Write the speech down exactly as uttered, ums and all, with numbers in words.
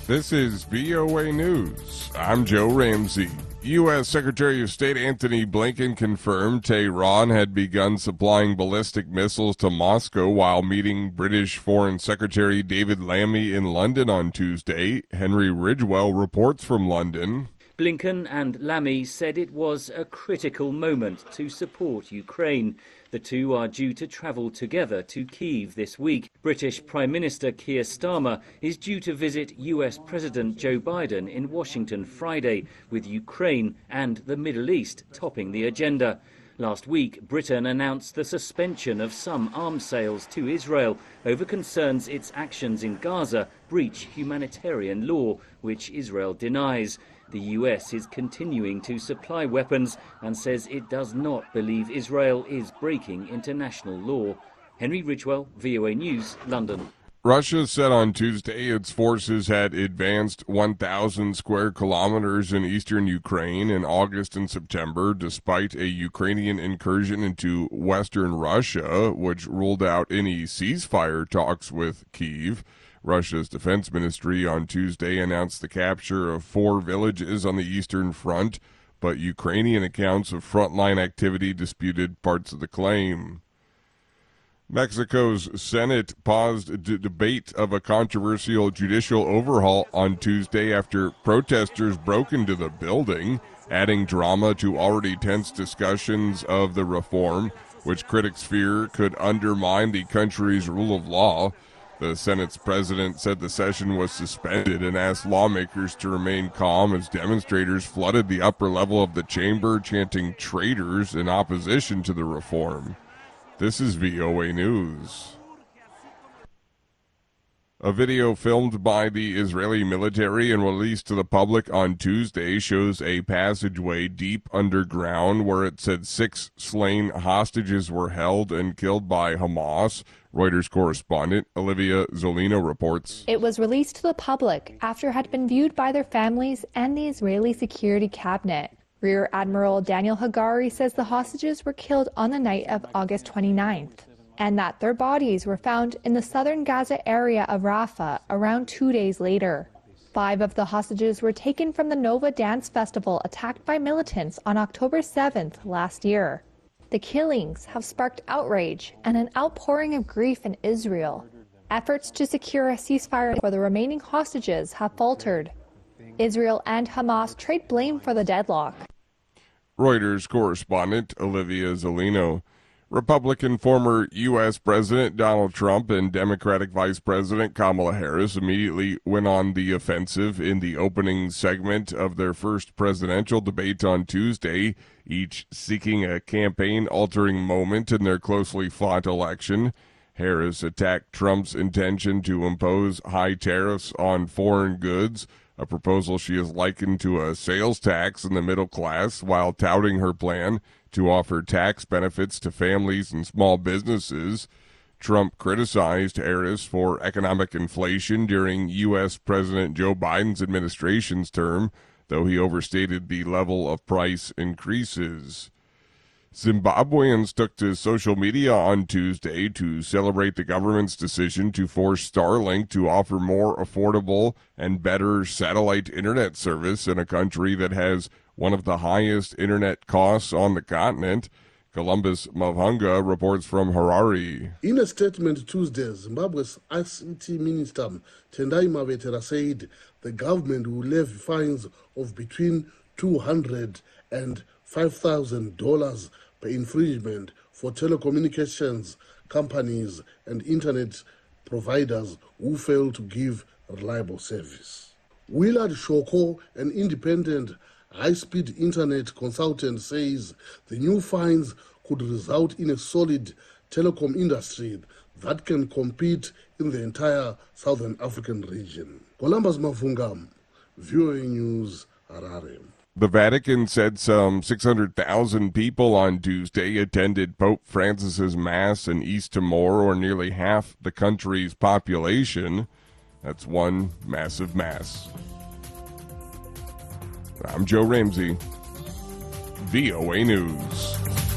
This is V O A News. I'm Joe Ramsey. U S. Secretary of State Antony Blinken confirmed Tehran had begun supplying ballistic missiles to Moscow while meeting British Foreign Secretary David Lammy in London on Tuesday. Henry Ridgwell reports from London. Blinken and Lammy said it was a critical moment to support Ukraine. The two are due to travel together to Kyiv this week. British Prime Minister Keir Starmer is due to visit U S. President Joe Biden in Washington Friday, with Ukraine and the Middle East topping the agenda. Last week, Britain announced the suspension of some arms sales to Israel over concerns its actions in Gaza breach humanitarian law, which Israel denies. The U S is continuing to supply weapons and says it does not believe Israel is breaking international law. Henry Ridgwell, V O A News, London. Russia said on Tuesday its forces had advanced one thousand square kilometers in eastern Ukraine in August and September, despite a Ukrainian incursion into western Russia, which ruled out any ceasefire talks with Kyiv. Russia's defense ministry on Tuesday announced the capture of four villages on the eastern front, but Ukrainian accounts of frontline activity disputed parts of the claim. Mexico's Senate paused a d- debate of a controversial judicial overhaul on Tuesday after protesters broke into the building, adding drama to already tense discussions of the reform, which critics fear could undermine the country's rule of law. The Senate's president said the session was suspended and asked lawmakers to remain calm as demonstrators flooded the upper level of the chamber, chanting traitors in opposition to the reform. This is V O A News. A video filmed by the Israeli military and released to the public on Tuesday shows a passageway deep underground where it said six slain hostages were held and killed by Hamas. Reuters correspondent Olivia Zolino reports. It was released to the public after it had been viewed by their families and the Israeli security cabinet. Rear Admiral Daniel Hagari says the hostages were killed on the night of August twenty-ninth. And that their bodies were found in the southern Gaza area of Rafah around two days later. Five of the hostages were taken from the Nova Dance Festival attacked by militants on October seventh last year. The killings have sparked outrage and an outpouring of grief in Israel. Efforts to secure a ceasefire for the remaining hostages have faltered. Israel and Hamas trade blame for the deadlock. Reuters correspondent Olivia Zolino. Republican former U S. President Donald Trump and Democratic Vice President Kamala Harris immediately went on the offensive in the opening segment of their first presidential debate on Tuesday, each seeking a campaign-altering moment in their closely fought election. Harris attacked Trump's intention to impose high tariffs on foreign goods, a proposal she has likened to a sales tax in the middle class, while touting her plan to offer tax benefits to families and small businesses. Trump criticized Harris for economic inflation during U S. President Joe Biden's administration's term, though he overstated the level of price increases. Zimbabweans took to social media on Tuesday to celebrate the government's decision to force Starlink to offer more affordable and better satellite internet service in a country that has one of the highest internet costs on the continent. Columbus Mavhanga reports from Harare. In a statement Tuesday, Zimbabwe's I C T Minister Tendai Mavhetera said the government will levy fines of between two hundred and five thousand dollars per infringement for telecommunications companies and internet providers who fail to give reliable service. Willard Shoko, an independent high-speed internet consultant, says the new fines could result in a solid telecom industry that can compete in the entire Southern African region. Columbus Mavhanga, V O A News, Harare. The Vatican said some six hundred thousand people on Tuesday attended Pope Francis's Mass in East Timor, or nearly half the country's population. That's one massive mass. I'm Joe Ramsey, V O A News.